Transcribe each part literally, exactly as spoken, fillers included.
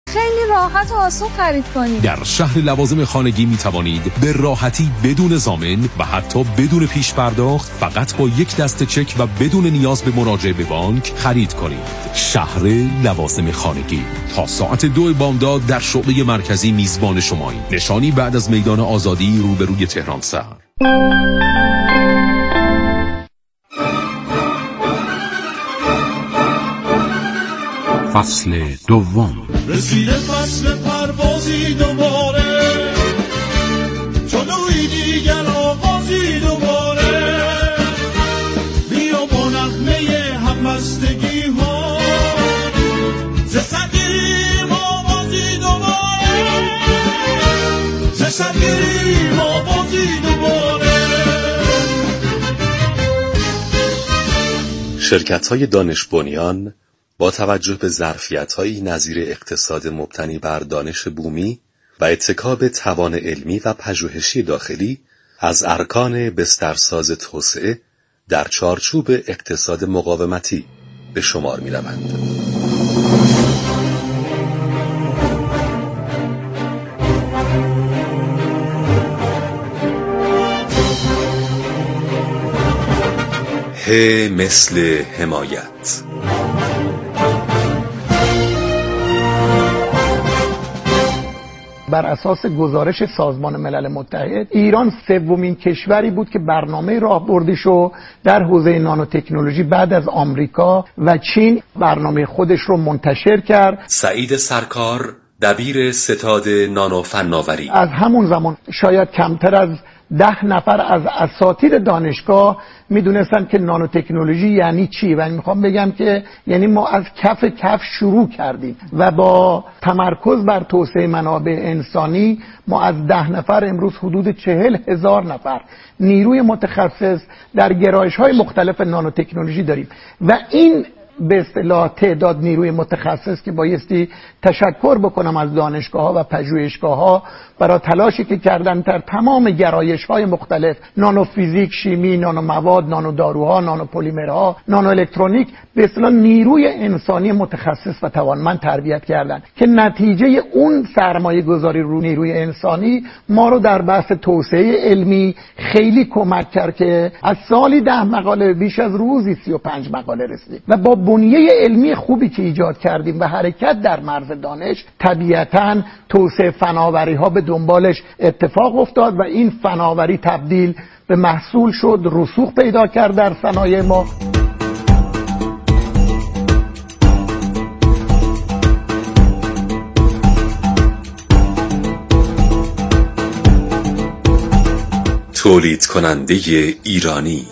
خیلی راحت و آسون خرید کنید. در شهر لوازم خانگی می توانید به راحتی بدون ضامن و حتی بدون پیش پرداخت فقط با یک دسته چک و بدون نیاز به مراجعه به بانک خرید کنید. شهر لوازم خانگی تا ساعت دو بامداد در شعبه مرکزی میزبان شماییم. نشانی بعد از میدان آزادی روبروی تهران سر. فصل دوم. رسیده فصل پروازی دوباره، جلوی دیگر آغازی دوباره، بیا با نغمه همبستگی ها ز سرگیریم آوازی دوباره، ز سرگیریم آوازی دوباره. شرکت‌های دانش بنیان با توجه به ظرفیت‌هایی نظیر اقتصاد مبتنی بر دانش بومی و اتکا به توان علمی و پژوهشی داخلی از ارکان بسترساز توسعه در چارچوب اقتصاد مقاومتی به شمار می‌روند. ه مثل حمایت. بر اساس گزارش سازمان ملل متحد ایران سومین کشوری بود که برنامه راهبردیشو در حوزه نانو تکنولوژی بعد از آمریکا و چین برنامه خودش رو منتشر کرد. سعید سرکار، دبیر ستاد نانو فناوری. از همون زمان شاید کمتر از ده نفر از اساتید دانشگاه میدونستن که نانو تکنولوژی یعنی چی و میخوام بگم که یعنی ما از کف کف شروع کردیم و با تمرکز بر توسعه منابع انسانی ما از ده نفر امروز حدود چهل هزار نفر نیروی متخصص در گرایش‌های مختلف نانو تکنولوژی داریم و این به اصطلاح تعداد نیروی متخصص که بایستی تشکر بکنم از دانشگاه‌ها و پژوهشگاه‌ها برای تلاشی که کردن در تمام گرایش‌های مختلف، نانو فیزیک، شیمی، نانو مواد، نانو داروها، نانو پلیمرها، نانو الکترونیک، به اصطلاح نیروی انسانی متخصص و توانمند تربیت کردن که نتیجه اون سرمایه گذاری رو نیروی انسانی ما رو در بحث توسعه علمی خیلی کمک کرد که از سالی ده مقاله بیش از روزی سی و پنج مقاله رسیدیم و با بنیه علمی خوبی که ایجاد کردیم و حرکت در مرز دانش طبیعتاً توسعه فناوری ها به دنبالش اتفاق افتاد و این فناوری تبدیل به محصول شد، رسوخ پیدا کرد در صنایع ما. تولید کننده ایرانی.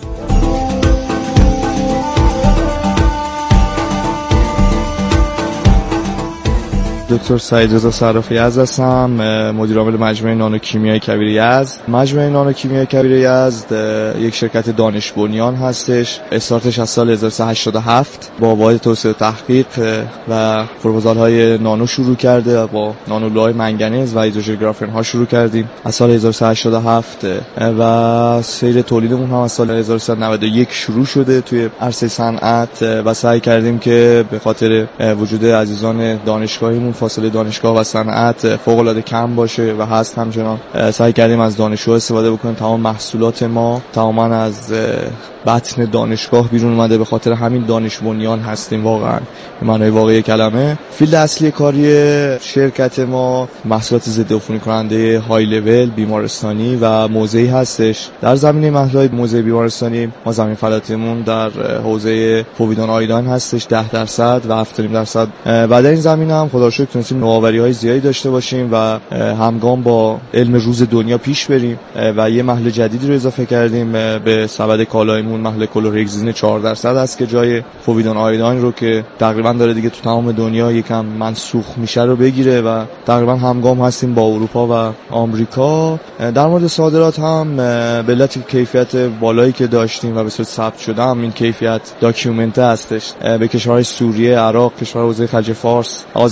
دکتر سعید رضا صرافی یزد هستم، مدیر عامل مجمع نانوکیمیای کبیر یزد. مجمع نانوکیمیای کبیر یزد یک شرکت دانش بنیان هستش. استارتش از سال هزار و سیصد و هشتاد و هفت با واحد توسعه و تحقیق و پروپوزال‌های نانو شروع کرده و با نانولوهای منگنز و ایزوژرگرافن ها شروع کردیم از سال هزار و سیصد و هشتاد و هفت و سیر تولیدمون هم از سال هزار و سیصد و نود و یک شروع شده توی عرصه صنعت و سعی کردیم که به خاطر وجود عزیزان دانشگاهیمون فاصله دانشگاه و صنعت فوق العاده کم باشه و هست همچنان سعی کردیم از دانشجو استفاده بکنیم. تمام محصولات ما تماما از بطن دانشگاه بیرون اومده، به خاطر همین دانش بنیان هستیم واقعا به معنای واقعی کلمه. فیلد اصلی کاری شرکت ما محصولات ضد عفونی کننده های لول بیمارستانی و موضعی هستش. در زمینه محصولات موضعی بیمارستانی ما زمین فلاتیمون در حوزه پوویدون آیدان هستش ده درصد و هفتاد و پنج درصد. بعد این زمینه هم خدا رو شکر تونستیم نوآوری‌های زیادی داشته باشیم و همگام با علم روز دنیا پیش بریم و یه محل جدیدی رو اضافه کردیم به سبد کالای اون محل کلورهگزین چهار درصد است که جای پوویدون آیودین رو که تقریبا داره دیگه تو تمام دنیا یکم منسوخ میشه رو بگیره و تقریبا همگام هستیم با اروپا و آمریکا. در مورد صادرات هم به علت کیفیت بالایی که داشتیم و به صورت ثبت شده هم این کیفیت داکیومنته هستش به کشورهای سوریه، عراق، کشور حوزه خلیج فارس، آذربایجان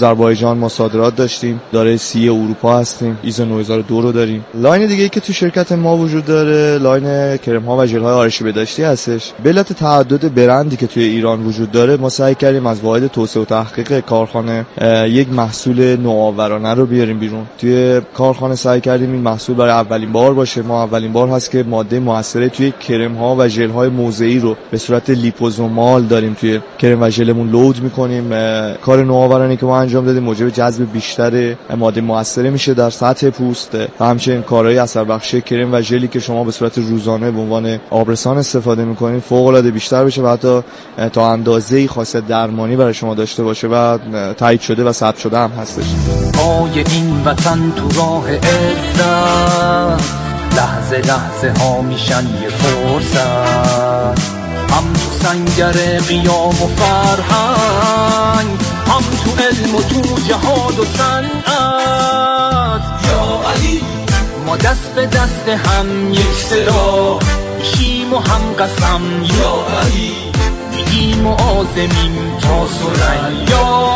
جهان ما صادرات داشتیم، دارای سی اروپا هستیم، ایزو نه هزار و دو رو داریم. لاین دیگه ای که تو شرکت ما وجود داره لاین کرم ها و ژل های آرایشی بهداشتی هستش. به علت تعدد برندی که توی ایران وجود داره ما سعی کردیم از واحد توسعه و تحقیق کارخانه یک محصول نوآورانه رو بیاریم بیرون. توی کارخانه سعی کردیم این محصول برای اولین بار باشه. ما اولین بار هست که ماده مؤثره توی کرم ها و ژل های موضعی رو به صورت لیپوزومال داریم توی کرم و ژلمون لود می‌کنیم. کار نوآورانه که ما انجام دادیم موجب جذب بیشتر ماده مؤثره میشه در سطح پوست و همچنین کارهای اثر بخشی کرم و ژلی که شما به صورت روزانه به عنوان آبرسان استفاده می‌کنید فوق‌العاده بیشتر بشه و حتی تا اندازه‌ای خاصیت درمانی برای شما داشته باشه و تایید شده و ثبت شده هم هستش. پای این وطن تو راه عزت، لحظه لحظه ها میشن یه فرصت، هم تو سنگر قیام و فرهنگ، هم تو علم و تو جهاد و صنعت. یا علی ما دست به دست هم یک صدا میشیم و هم قسم. یا علی میگیم و آزمیم تا سریا،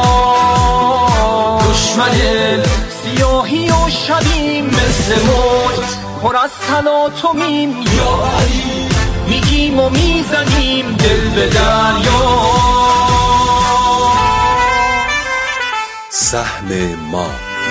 دشمن سیاهی و شبیم مثل موج پر از تلاطمیم. یا علی میگیم و میزنیم دل به دریا. سهم ما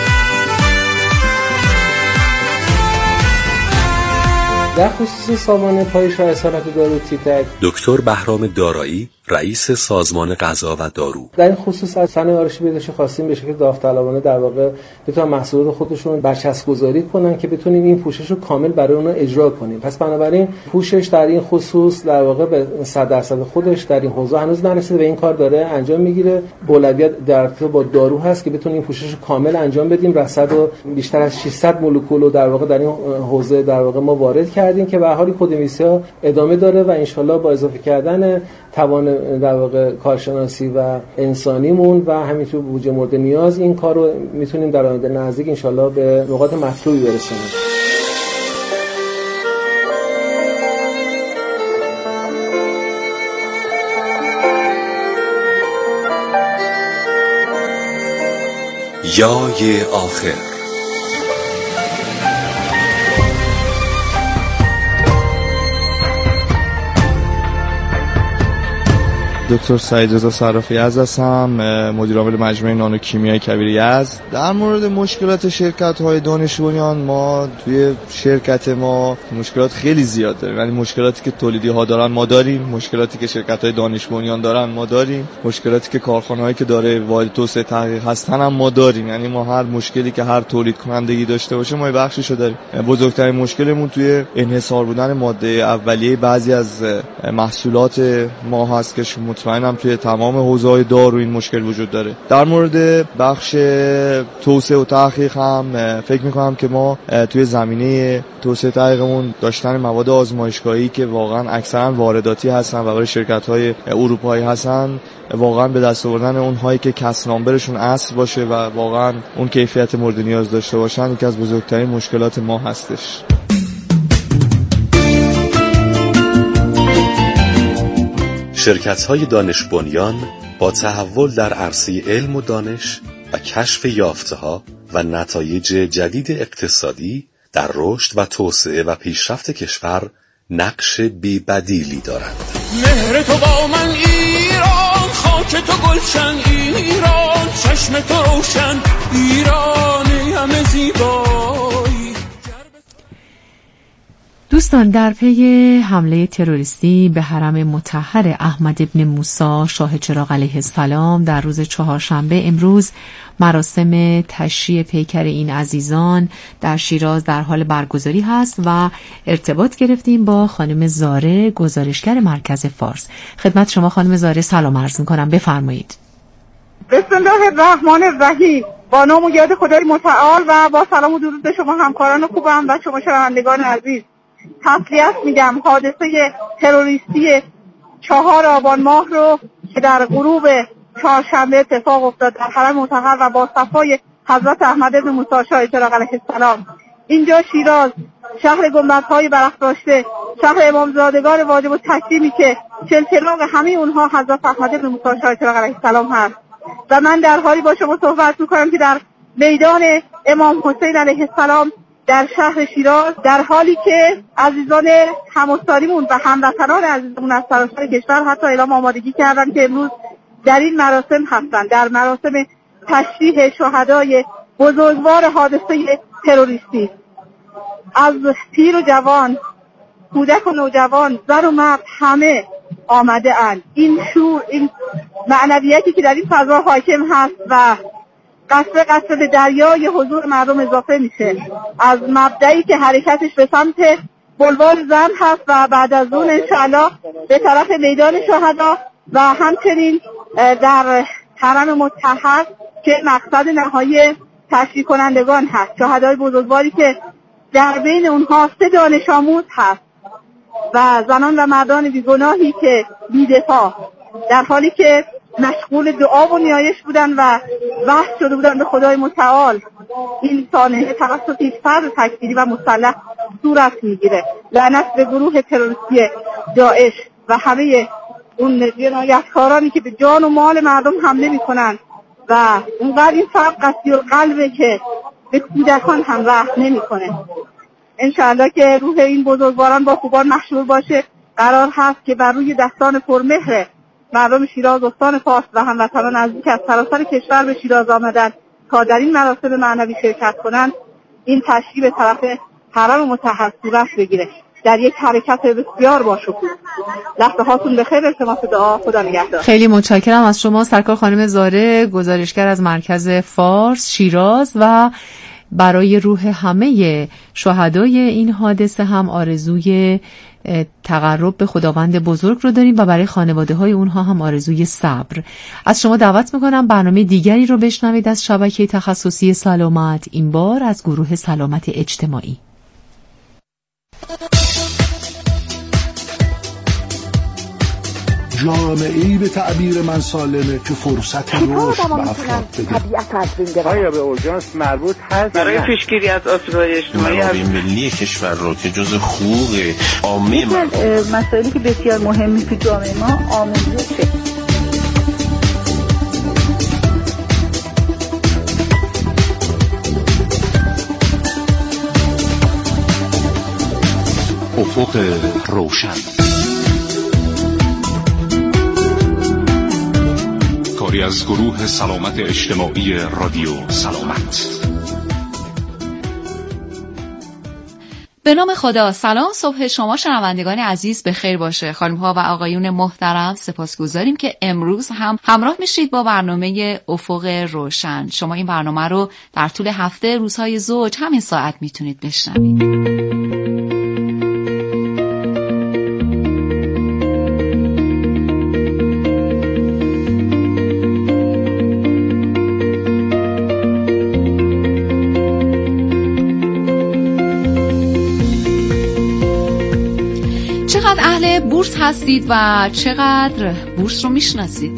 در خصوص سازمان پایش و اصالت دارو تیتک، دکتر بهرام دارایی رئیس سازمان غذا و دارو در این خصوص از صنایع آرایشی بهداشتی خواستیم به شکل داوطلبانه در واقع بتونن محصولات خودشون برچسب گذاری کنن که بتونیم این پوشش رو کامل برای اونها اجرا کنیم. پس بنابراین پوشش در این خصوص در واقع به صد درصد خودش در این حوزه هنوز نرسیده و این کار داره انجام میگیره. اولویت در ارتباط با دارو هست که بتونیم این پوشش رو کامل انجام بدیم. رصد و بیشتر از ششصد مولکول رو در واقع در این حوزه در واقع ما وارد کردیم که به هر حال کدنویسی‌ها ادامه داره و ان شاءالله با اضافه کردن توان در واقع کارشناسی و انسانیمون و همینطور بودجه مورد نیاز این کار رو میتونیم در آینده نزدیک ان شاءالله به نقاط مطلوبی برسونیم. یای آخر دکتر سعید رضا صرافی یزد هستم، مدیر عامل مجمع نانوکیمیای کبیر یزد. در مورد مشکلات شرکت‌های دانش بنیان ما توی شرکت ما مشکلات خیلی زیاد داریم. یعنی مشکلاتی که تولیدی‌ها دارن ما داریم، مشکلاتی که شرکت‌های دانش بنیان دارن ما داریم، مشکلاتی که کارخانه‌هایی که داره واحد توسعه تحقیق هستن هم ما داریم. یعنی ما هر مشکلی که هر تولید کنندگی داشته باشه ما بخشیشو داریم. بزرگترین مشکلمون توی انحصار بودن ماده اولیه بعضی از محصولات ما هست که مطمئنم توی تمام حوزه‌های دارو این مشکل وجود داره. در مورد بخش توسعه و تحقیق هم فکر می‌کنم که ما توی زمینه توسعه تحقیقمون داشتن مواد آزمایشگاهی که واقعا اکثرا وارداتی هستن و برای شرکت‌های اروپایی هستن واقعا به دست آوردن اونهایی که کسب نامبرشون اصل باشه و واقعا اون کیفیت مورد نیاز داشته باشن یکی از بزرگترین مشکلات ما هستش. شرکت‌های دانش بنیان با تحول در عرصه علم و دانش و کشف یافته‌ها و نتایج جدید اقتصادی در رشد و توسعه و پیشرفت کشور نقش بی‌بدیلی دارند. مهر تو با من ایران، خاک تو گلشن ایران، چشم تو روشن ایرانی همه زیبایی. دوستان، در پی حمله تروریستی به حرم مطهر احمد ابن موسی شاه چراغ علیه السلام در روز چهارشنبه امروز مراسم تشییع پیکر این عزیزان در شیراز در حال برگزاری هست و ارتباط گرفتیم با خانم زاره، گزارشگر مرکز فارس. خدمت شما خانم زاره سلام عرض می‌کنم، بفرمایید. بسم الله الرحمن الرحیم. با نام و یاد خدای متعال و با سلام و درود به شما همکاران خوبم و شما شنوندگان عزیز. تسلیت میگم حادثه تروریستی چهار آبان ماه رو که در غروب چهارشنبه اتفاق افتاد در حرم مطهر و با صفای حضرت احمد بن موسی شاه چراغ علیه السلام. اینجا شیراز، شهر گنبدهای برافراشته، شهر امامزادگان واجب التکریمی که چلچراغ همه اونها حضرت احمد بن موسی شاه چراغ علیه السلام هست. و من در حالی با شما صحبت میکنم که در میدان امام حسین علیه السلام در شهر شیراز، در حالی که عزیزان هم‌استادیمون و هموطنان عزیزمون از سراسر کشور حتی اعلام آمادگی کردن که امروز در این مراسم هستند، در مراسم تشریح شهدای بزرگوار حادثه تروریستی. از پیر و جوان، کودک و نوجوان، زن و مرد همه آمده اند. این شور، این معنویتی که در این فضا حاکم هست و قصر قصر به دریای حضور مردم اضافه میشه، از مبدعی که حرکتش به سمت بلوار زن هست و بعد از اون انشاءالله به طرف میدان شهدا و همچنین در حرم مطهر که مقصد نهایی تشریح کنندگان هست، شهدای بزرگواری که در بین اونها سه دانش آموز هست و زنان و مردان بیگناهی که بی‌دفاع در حالی که مشغول دعا و نیایش بودن و وحش شده بودن به خدای متعال، این سانحه توسط یک فرد تکفیری و مسلح صورت میگیره. لعنت به گروه تروریستی داعش و همه اون جنایتکارانی که به جان و مال مردم حمله میکنن و اونقدر این فرق قسی القلبه که به کودکان هم رحم نمیکنه. انشاءالله که روح این بزرگواران با خوبان محشور باشه. قرار هست که بر روی دستان پرمهر مردم شیراز، استان فارس و هموطنان عزیزی که از سراسر کشور به شیراز آمدن تا در این مراسم معنوی شرکت کنند، این تشریح به طرف حرم مطهر صورت بگیره در یک حرکت بسیار باشکوه. لحظه هاتون بخیر. التماس دعا. خدا نگهدار. خیلی متشکرم از شما سرکار خانم زاره، گزارشگر از مرکز فارس شیراز، و برای روح همه شهدای این حادثه هم آرزوی تقرب به خداوند بزرگ رو داریم و برای خانواده های اونها هم آرزوی صبر. از شما دعوت میکنم برنامه دیگری رو بشنوید از شبکه تخصصی سلامت، این بار از گروه سلامت اجتماعی. جامعه‌ای به تعبیر من سالمه که فرصت رشد به افراد بده. آیا به اورژانس مربوط هست برای پیشگیری از آسیب‌های اجتماعی؟ منابع ملی کشور رو که جزء حقوق عامه ما، مسائلی که بسیار مهمی تو جامعه ما آموزشه. افق روشن، کاری از گروه سلامت اجتماعی رادیو سلامت. به نام خدا. سلام، صبح شما شنوندگان عزیز به خیر باشه. خانم ها و آقایون محترم، سپاسگزاریم که امروز هم همراه میشید با برنامه افق روشن. شما این برنامه رو در طول هفته روزهای زوج همین ساعت میتونید بشنوید. چقدر اهل بورس هستید و چقدر بورس رو میشناسید؟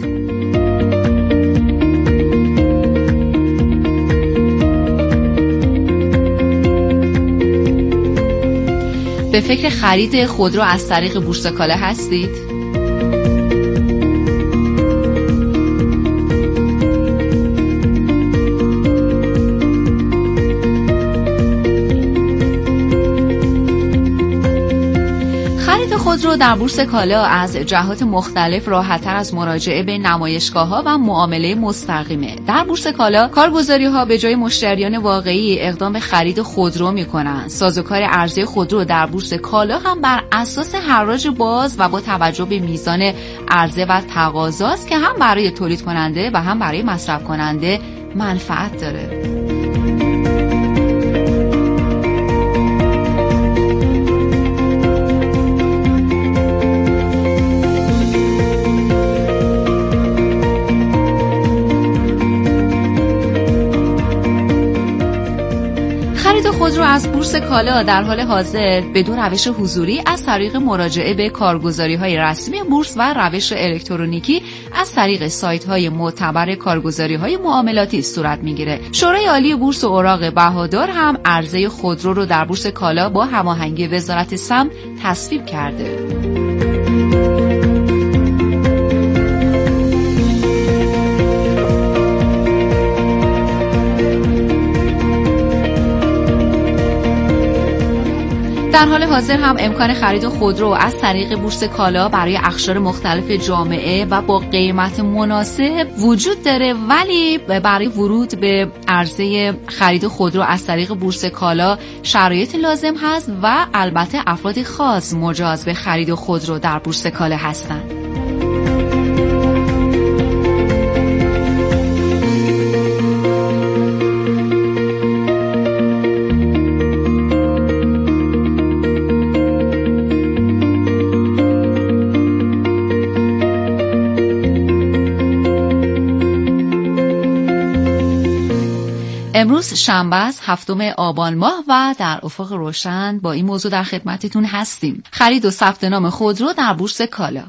به فکر خرید خودرو از طریق بورس کالا هستید؟ خودرو در بورس کالا از جهات مختلف راحت‌تر از مراجعه به نمایشگاه‌ها و معامله مستقیمه. در بورس کالا کارگزاری‌ها به جای مشتریان واقعی اقدام به خرید خودرو می‌کنند. سازوکار عرضه خودرو در بورس کالا هم بر اساس حراج باز و با توجه به میزان عرضه و تقاضاست که هم برای تولید کننده و هم برای مصرف کننده منفعت داره. خودرو از بورس کالا در حال حاضر به دو روش حضوری از طریق مراجعه به کارگزاری‌های رسمی بورس و روش الکترونیکی از طریق سایت‌های معتبر کارگزاری‌های معاملاتی صورت می‌گیره. شورای عالی بورس و اوراق بهادار هم عرضه خودرو رو در بورس کالا با هماهنگی وزارت سمت تصویب کرده. در حال حاضر هم امکان خرید خودرو از طریق بورس کالا برای اقشار مختلف جامعه و با قیمت مناسب وجود داره، ولی برای ورود به عرضه خرید خودرو از طریق بورس کالا شرایط لازم هست و البته افراد خاص مجاز به خرید خودرو در بورس کالا هستند. امروز شنبه است، هفتم آبان ماه و در افق روشن با این موضوع در خدمتتون هستیم. خرید و ثبت نام خودرو در بورس کالا.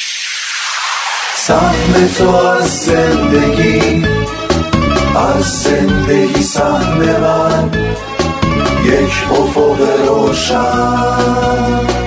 سهم تو از زندگی، از زندگی سهم من، یک افق روشن.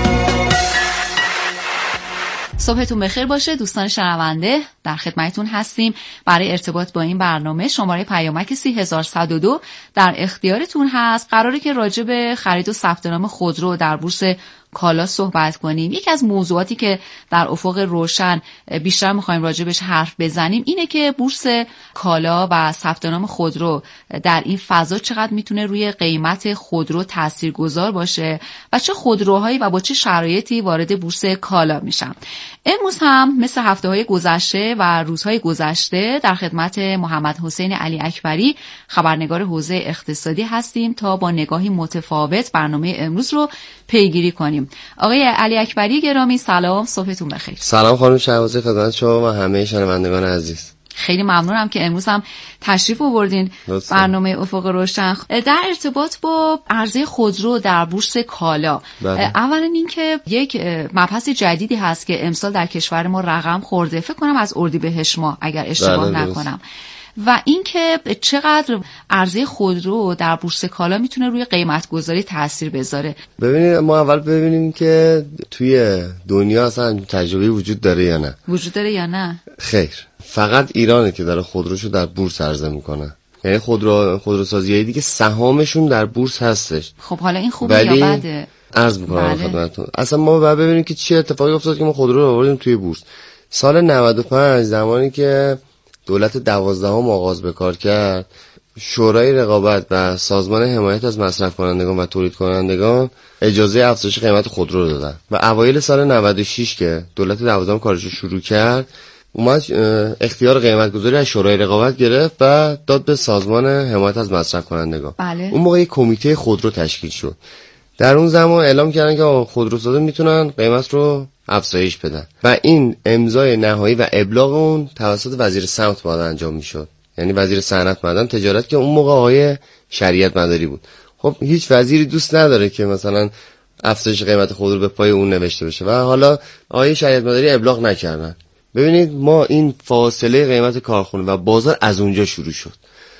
صبحتون بخیر باشه دوستان شنونده، در خدمتتون هستیم. برای ارتباط با این برنامه شماره پیامک سی هزار و صد و دو در اختیارتون هست. قراره که راجع به خرید و ثبت نام خودرو در بورس کالا صحبت کنیم. یکی از موضوعاتی که در افق روشن بیشتر می‌خوایم راجع بهش حرف بزنیم اینه که بورس کالا و ثبت نام خودرو در این فضا چقدر میتونه روی قیمت خودرو تاثیرگذار باشه و چه خودروهایی و با چه شرایطی وارد بورس کالا میشن. امروز هم مثل هفته‌های گذشته و روزهای گذشته در خدمت محمد حسین علی اکبری خبرنگار حوزه اقتصادی هستیم تا با نگاهی متفاوت برنامه امروز رو پیگیری کنیم. آقای علی اکبری گرامی سلام، صبحتون بخیر. سلام خانم شهبازی، خدمت شما و همه شنوندگان عزیز. خیلی ممنونم که امروز هم تشریف آوردین برنامه افق روشن. در ارتباط با عرضه خودرو در بورس کالا، بله. اولا این که یک مبحث جدیدی هست که امسال در کشور ما رقم خورده، فکر کنم از اردیبهشت ماه اگر اشتباه بله نکنم، و اینکه چقدر عرضه خودرو در بورس کالا میتونه روی قیمت گذاری تاثیر بذاره. ببینید ما اول ببینیم که توی دنیا اصلا تجربه وجود داره یا نه. وجود داره یا نه؟ خیر، فقط ایرانه که داره خودروشو در بورس عرضه میکنه. یعنی خودرو خودروسازیایی دیگه سهامشون در بورس هستش. خب حالا این خوبه یا بده؟ عرض میکنم بله. خدمتتون. اصلا ما باید ببینیم که چه اتفاقی افتاد که ما خودرو رو آوردیم توی بورس. سال نود و پنج زمانی که دولت دوازدهم آغاز به کار کرد، شورای رقابت و سازمان حمایت از مصرف کنندگان و تولید کنندگان اجازه افزایش قیمت خودرو دادن و اوایل سال نود و شش که دولت دوازدهم کارش رو شروع کرد، اومد اختیار قیمت گذاری از شورای رقابت گرفت و داد به سازمان حمایت از مصرف کنندگان. بله. اون موقع یک کمیته خودرو تشکیل شد. در اون زمان اعلام کردن که خودروسازا میتونن قیمت رو افزایش بدن و این امضای نهایی و ابلاغ اون توسط وزیر صنعت باید انجام میشد، یعنی وزیر صنعت معدن تجارت که اون موقع آقای شریعت مداری بود. خب هیچ وزیری دوست نداره که مثلا افزایش قیمت خودرو به پای اون نوشته بشه و حالا آقای شریعت مداری ابلاغ نکردن. ببینید ما این فاصله قیمت کارخونه و بازار از اونجا شروع شد.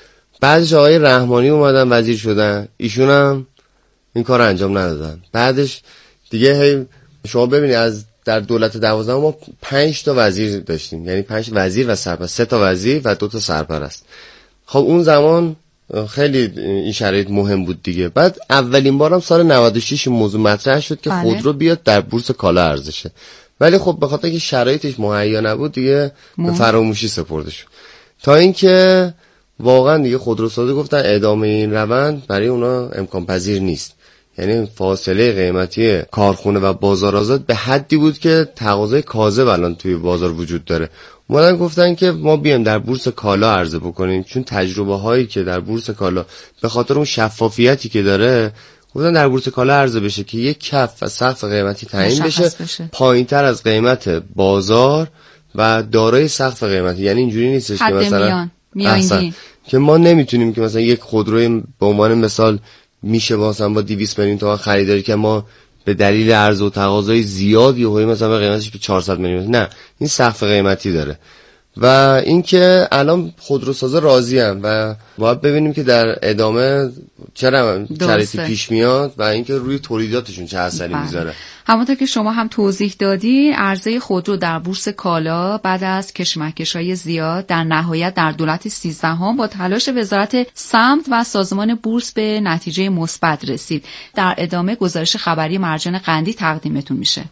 بعدش آقای رحمانی اومدن وزیر شدن، ایشون هم این کار انجام ندادن. بعدش دیگه هی شما ببینید از در دولت دوازدهم ما پنج تا وزیر داشتیم، یعنی پنج وزیر و سرپرست، سه تا وزیر و دو تا سرپرست. خب اون زمان خیلی این شرایط مهم بود دیگه. بعد اولین بارم سال نود و شش موضوع مطرح شد که بله. خودرو بیاد در بورس کالا عرضه شه، ولی خب به خاطر اینکه شرایطش مهیا نبود دیگه به فراموشی سپرده شد، تا اینکه واقعا دیگه خودروسازا گفتن ادامه این روند برای اونا امکان پذیر نیست. یعنی فاصله قیمتی کارخونه و بازار آزاد به حدی بود که تقاضای کاذب الان توی بازار وجود داره. اومدن گفتن که ما بیایم در بورس کالا عرضه بکنیم، چون تجربه هایی که در بورس کالا به خاطر اون شفافیتی که داره گفتن در بورس کالا عرضه بشه که یک کف و سقف قیمتی تعیین بشه, بشه. پایین‌تر از قیمت بازار و دارای سقف قیمتی. یعنی اینجوری نیستش که مثلا میان که ما نمیتونیم که مثلا یک خودروی به عنوان مثال میشه مثلا با دویست میلیون تومان خریداری که ما به دلیل عرضه و تقاضای زیاد یهویی مثلا قیمتش به چهارصد میلیون، نه، این سقف قیمتی داره و اینکه الان خودروسازا راضی ام و باید ببینیم که در ادامه چرا شرایطی پیش میاد و اینکه روی تولیداتشون چه اثری میذاره. همونطور که شما هم توضیح دادی، عرضه خودرو در بورس کالا بعد از کشمکش‌های زیاد در نهایت در دولت سیزدهم با تلاش وزارت سمت و سازمان بورس به نتیجه مثبت رسید. در ادامه گزارش خبری مرجان قندی تقدیمتون میشه.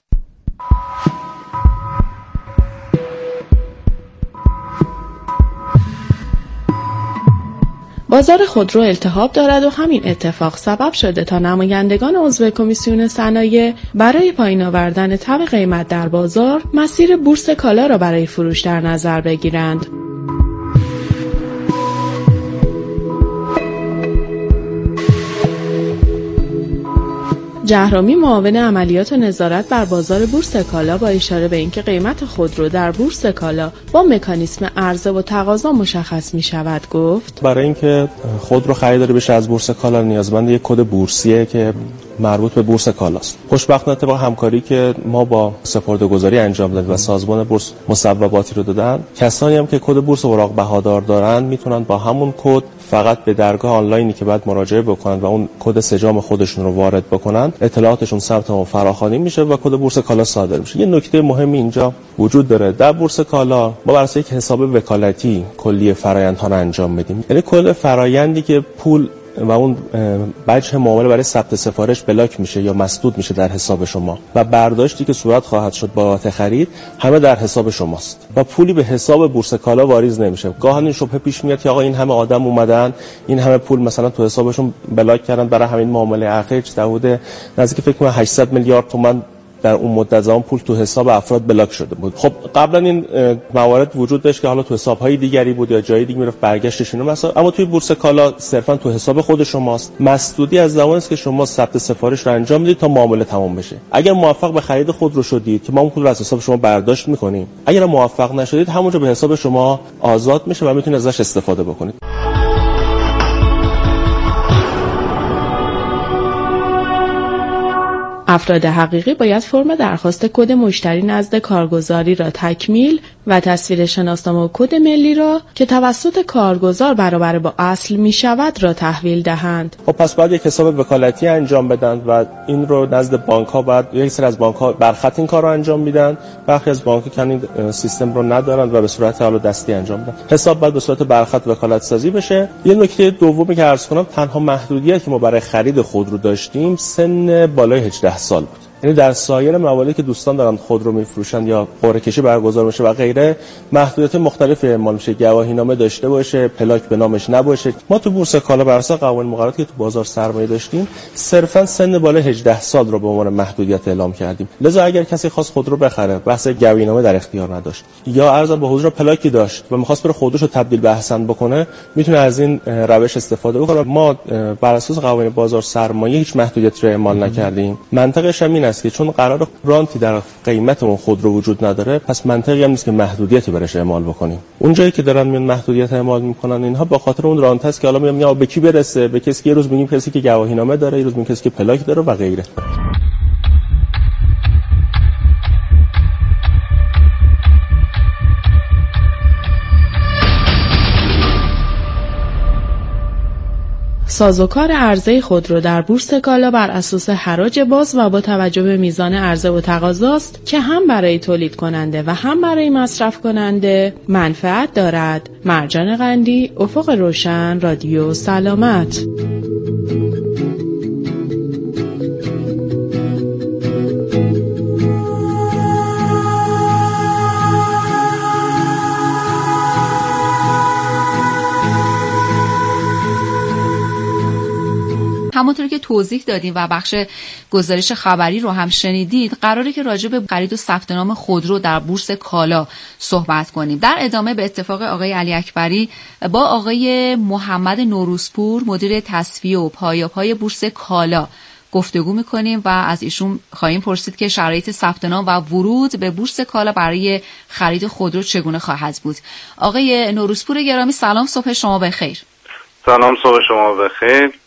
بازار خودرو التهاب دارد و همین اتفاق سبب شده تا نمایندگان عضو کمیسیون صنایع برای پایین آوردن تب قیمت در بازار مسیر بورس کالا را برای فروش در نظر بگیرند. جهرامی معاون عملیات و نظارت بر بازار بورس کالا با اشاره به اینکه قیمت خودرو در بورس کالا با مکانیسم عرضه و تقاضا مشخص می شود گفت برای اینکه خودرو خریداری بشه از بورس کالا نیازمند یک کد بورسیه که مربوط به بورس کالاست. خوشبختانه طبق همکاری که ما با سپرده‌گذاری انجام دادیم و سازمان بورس مصوباتی رو دادن، کسانی هم که کد بورس اوراق بهادار دارن میتونن با همون کد فقط به درگاه آنلاینی که بعد مراجعه بکنن و اون کد سجام خودشون رو وارد بکنن، اطلاعاتشون ثبت و فراخوانی میشه و کد بورس کالا صادر میشه. یه نکته مهمی اینجا وجود داره. در بورس کالا ما بر اساس یک حساب وکالتی کلیه فرآیندها رو انجام میدیم. یعنی کل فرآیندی که پول و اون وجه معامله برای ثبت سفارش بلاک میشه یا مسدود میشه در حساب شما و برداشتی که صورت خواهد شد بابت خرید همه در حساب شماست و پولی به حساب بورس کالا واریز نمیشه. گاهن این شبهه پیش میاد که آقا این همه آدم اومدن این همه پول مثلا تو حسابشون بلاک کردن برای همین معامله اخیر حدود نزدیک فکر کنم هشتصد میلیارد تومان در اون مدت زمان پول تو حساب افراد بلاک شده بود. خب قبلا این موارد وجود داشت که حالا تو حساب‌های دیگری بود یا جای دیگه میرفت برگشتش اینو مثلا، اما توی بورس کالا صرفا تو حساب خود شماست. مسدودی از زمانی است که شما ثبت سفارش رو انجام میدید تا معامله تمام بشه. اگر موفق به خرید خود رو شدید که ما اون پول رو از حساب شما برداشت می‌کنیم، اگر موفق نشدید همونجا به حساب شما آزاد میشه و میتونید ازش استفاده بکنید. افراد حقیقی باید فرم درخواست کد مشتری نزد کارگزاری را تکمیل و تصویر شناسنامه و کد ملی را که توسط کارگزار برابر با اصل می شود را تحویل دهند. خب پس باید یک حساب وکالتی انجام بدن و این رو نزد بانک ها باید یک سری از بانک ها برخط این کار رو انجام میدن. برخی از بانک ها این سیستم رو ندارن و به صورت حالا دستی انجام میدن. حساب باید به صورت برخط وکالت سازی بشه. یه نکته دومی که عرض کنم، تنها محدودیتی که ما برای خرید خودرو داشتیم سن بالای هجده سال بود. یعنی در سایر مواردی که دوستان دارن خودرو میفروشن یا قرعه کشی برگزار میشه و غیره محدودیت مختلفی اعمال میشه، گواهینامه داشته باشه، پلاک به نامش نباشه. ما تو بورس کالا بر اساس قوانین مقرراتی که تو بازار سرمایه داشتیم صرفا سن بالای هجده سال رو به عنوان محدودیت اعلام کردیم. لذا اگر کسی خواست خودرو بخره، بحث گواهینامه در اختیار نداشت یا عرض به حضور پلاکی داشت و می‌خواست بره خودروشو تبدیل به احسن بکنه، میتونه از این روش استفاده بکنه. ما بر اساس قوانین بازار سرمایه هیچ محدودیتی رو اعمال نکردیم. منطقش هم این است که چون قرار رانتی در قیمت اون خودرو وجود نداره، پس منطقی هم نیست که محدودیتی برش اعمال بکنیم. اون جایی که دارن میان محدودیت اعمال میکنن اینها به خاطر اون رانت است که حالا میگم یا به کی برسه، به کسی که یه روز میگیم کسی که گواهینامه داره، یه روز میگیم کسی که پلاک داره و غیره. سازوکار عرضه خودرو در بورس کالا بر اساس حراج باز و با توجه به میزان عرضه و تقاضاست که هم برای تولید کننده و هم برای مصرف کننده منفعت دارد. مرجان قندی، افق روشن، رادیو سلامت. همونطور که توضیح دادیم و بخش گزارش خبری رو هم شنیدید، قراره که راجع به خرید و ثبت نام خودرو در بورس کالا صحبت کنیم. در ادامه به اتفاق آقای علی اکبری با آقای محمد نوروزپور مدیر تصفیه و پایه‌پای بورس کالا گفتگو میکنیم و از ایشون خواهیم پرسید که شرایط ثبت نام و ورود به بورس کالا برای خرید خودرو چگونه خواهد بود. آقای نوروزپور گرامی سلام، صبح شما بخیر. سلام، صبح شما بخیر.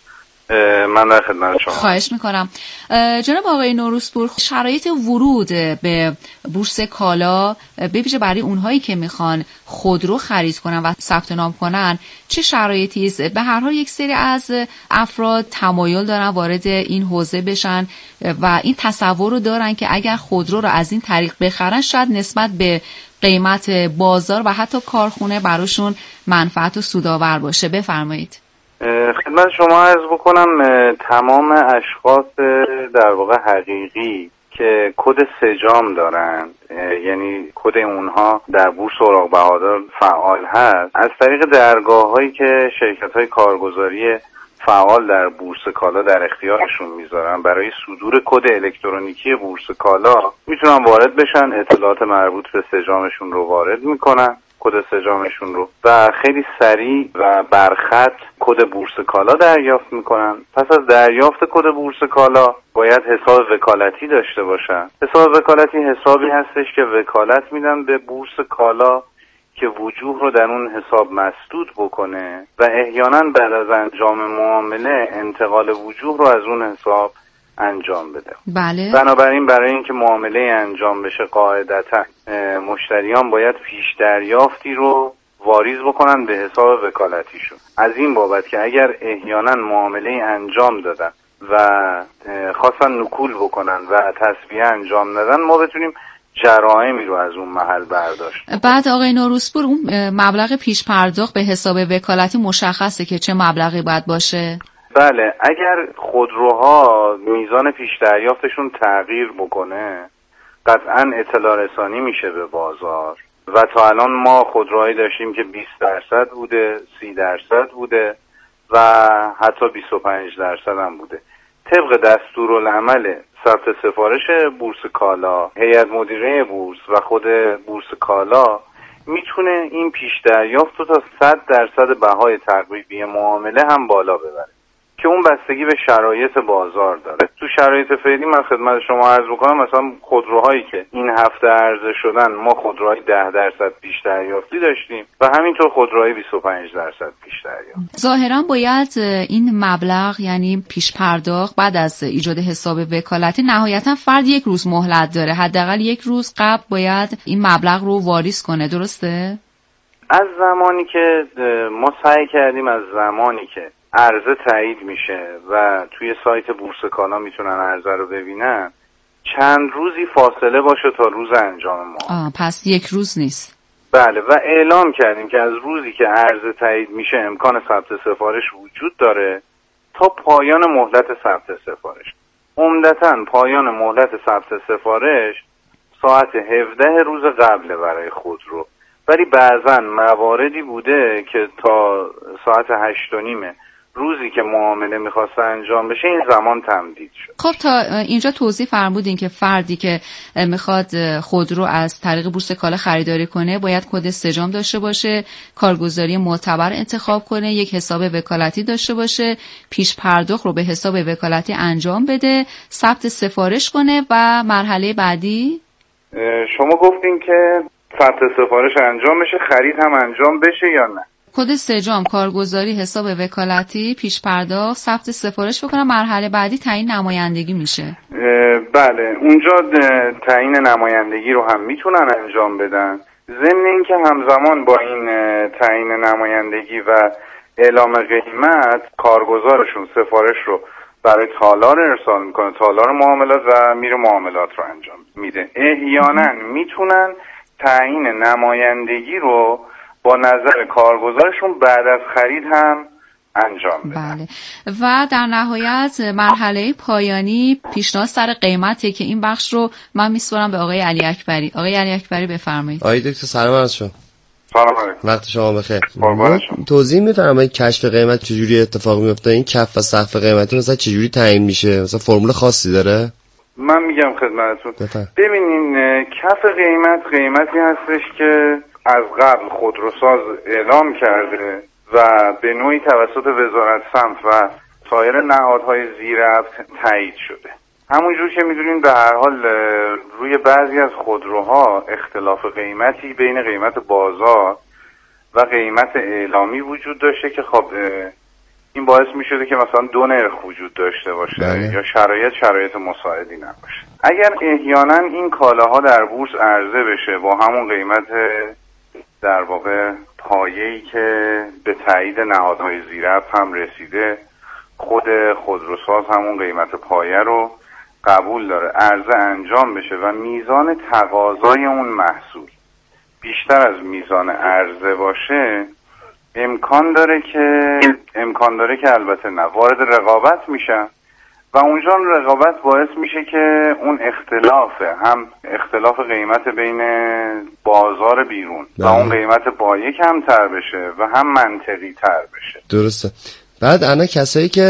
من در خدمت شما. خواهش میکنم. جناب آقای نوروزپور، شرایط ورود به بورس کالا به ویژه برای اونهایی که میخوان خودرو خرید کنن و ثبت نام کنن چه شرایطی است؟ به هر حال یک سری از افراد تمایل دارن وارد این حوزه بشن و این تصور رو دارن که اگر خودرو رو از این طریق بخرن شاید نسبت به قیمت بازار و حتی کارخونه براشون منفعت و سودآور باشه. بفرمایید. خدمت شما عرض بکنم تمام اشخاص در واقع حقیقی که کد سجام دارن، یعنی کد اونها در بورس اوراق بهادار فعال هست، از طریق درگاه‌هایی که شرکت‌های کارگزاری فعال در بورس کالا در اختیارشون میذارن برای صدور کد الکترونیکی بورس کالا میتونن وارد بشن، اطلاعات مربوط به سجامشون رو وارد میکنن، کد سجامشون رو، و خیلی سریع و برخط کد بورس کالا دریافت میکنن. پس از دریافت کد بورس کالا باید حساب وکالتی داشته باشن. حساب وکالتی حسابی هستش که وکالت میدن به بورس کالا که وجوه رو در اون حساب مسدود بکنه و احیانا بعد از انجام معامله انتقال وجوه رو از اون حساب انجام بده. بله. بنابراین برای اینکه معامله انجام بشه قاعدتا مشتریان باید پیش دریافتی رو واریز بکنن به حساب وکالتیشون. از این بابت که اگر احیانا معامله انجام دادن و خواستن نکول بکنن و تسویه انجام ندن، ما بتونیم جرائمی رو از اون محل برداشت. بعد آقای نوروزپور، اون مبلغ پیش پرداخت به حساب وکالتی مشخصه که چه مبلغی باید باشه؟ بله، اگر خودروها میزان پیش دریافتشون تغییر بکنه قطعا اطلاع رسانی میشه به بازار و تا الان ما خودروهایی داشتیم که بیست درصد بوده، سی درصد بوده و حتی بیست و پنج درصد هم بوده. طبق دستورالعمل ثبت سفارش بورس کالا، هیئت مدیره بورس و خود بورس کالا میتونه این پیش دریافت رو تا صد درصد بهای تقریبی معامله هم بالا ببره که اون بستگی به شرایط بازار داره. تو شرایط فعلی من خدمت شما عرض بکنم مثلا خودروهایی که این هفته عرضه شدن ما خودروهای ده درصد پیش دریافتی داشتیم و همینطور خودروهای بیست و پنج درصد پیش دریافت. ظاهرا باید این مبلغ یعنی پیش پرداخت بعد از ایجاد حساب وکالتی نهایتا فرد یک روز مهلت داره، حداقل یک روز قبل باید این مبلغ رو واریز کنه، درسته؟ از زمانی که ما سعی کردیم از زمانی که عرضه تایید میشه و توی سایت بورس کالا میتونن عرضه رو ببینن چند روزی فاصله باشه تا روز انجام ما. آه پس یک روز نیست. بله، و اعلام کردیم که از روزی که عرضه تایید میشه امکان ثبت سفارش وجود داره تا پایان مهلت ثبت سفارش. عمدتاً پایان مهلت ثبت سفارش ساعت هفده روز قبل برای خودرو، ولی بعضاً مواردی بوده که تا ساعت هشت و نیمه روزی که معامله میخواسته انجام بشه این زمان تمدید شد. خب تا اینجا توضیح فرمودین که فردی که میخواد خودرو از طریق بورس کالا خریداری کنه باید کد سجام داشته باشه، کارگزاری معتبر انتخاب کنه، یک حساب وکالتی داشته باشه، پیش پرداخت رو به حساب وکالتی انجام بده، ثبت سفارش کنه و مرحله بعدی شما گفتین که ثبت سفارش انجام بشه، خرید هم انجام بشه یا نه؟ کد سجام، کارگزاری، حساب وکالتی، پیش پرداخت، ثبت سفارش بکنم، مرحله بعدی تعیین نمایندگی میشه. بله، اونجا تعیین نمایندگی رو هم میتونن انجام بدن. ضمن اینکه همزمان با این تعیین نمایندگی و اعلام قیمت کارگزارشون سفارش رو برای تالار ارسال میکنه، تالار معاملات، و میره معاملات رو انجام میده. احیانا میتونن تعیین نمایندگی رو با نظر کارگزارشون بعد از خرید هم انجام بدن. بله. و در نهایت مرحله پایانی پیشنهاد سر قیمته که این بخش رو من میسپارم به آقای علی اکبری. آقای علی اکبری بفرمایید. آقای دکتر سلام عرض شما. سلام علیکم. وقت شما بخیر. توضیح میفرمایید کشف قیمت چجوری اتفاق میفته؟ این کف و سقف قیمتی مثلا چجوری تعیین میشه؟ مثلا فرمول خاصی داره؟ من میگم خدمتتون. ببینین کف قیمت قیمتی هستش که از قبل خودروساز اعلام کرده و به نوعی توسط وزارت سمت و سایر نهادهای زیر تایید شده. همونجور که میدونین به هر حال روی بعضی از خودروها اختلاف قیمتی بین قیمت بازار و قیمت اعلامی وجود داشته که خب این باعث میشده که مثلا دو نرخ وجود داشته باشه بله. یا شرایط شرایط مساعدی نباشه. اگر احیانا این کالاها در بورس عرضه بشه با همون قیمت در واقع پایه‌ای که به تایید نهادهای زیررفت هم رسیده، خود خودروساز همون قیمت پایه رو قبول داره، عرضه انجام بشه و میزان تقاضای اون محصول بیشتر از میزان عرضه باشه، امکان داره که امکان داره که البته نه وارد رقابت میشن و اونجا رقابت باعث میشه که اون اختلافه، هم اختلاف قیمت بین بازار بیرون و اون قیمت پایه کمتر بشه و هم منطقی تر بشه. درسته. بعد انا کسایی که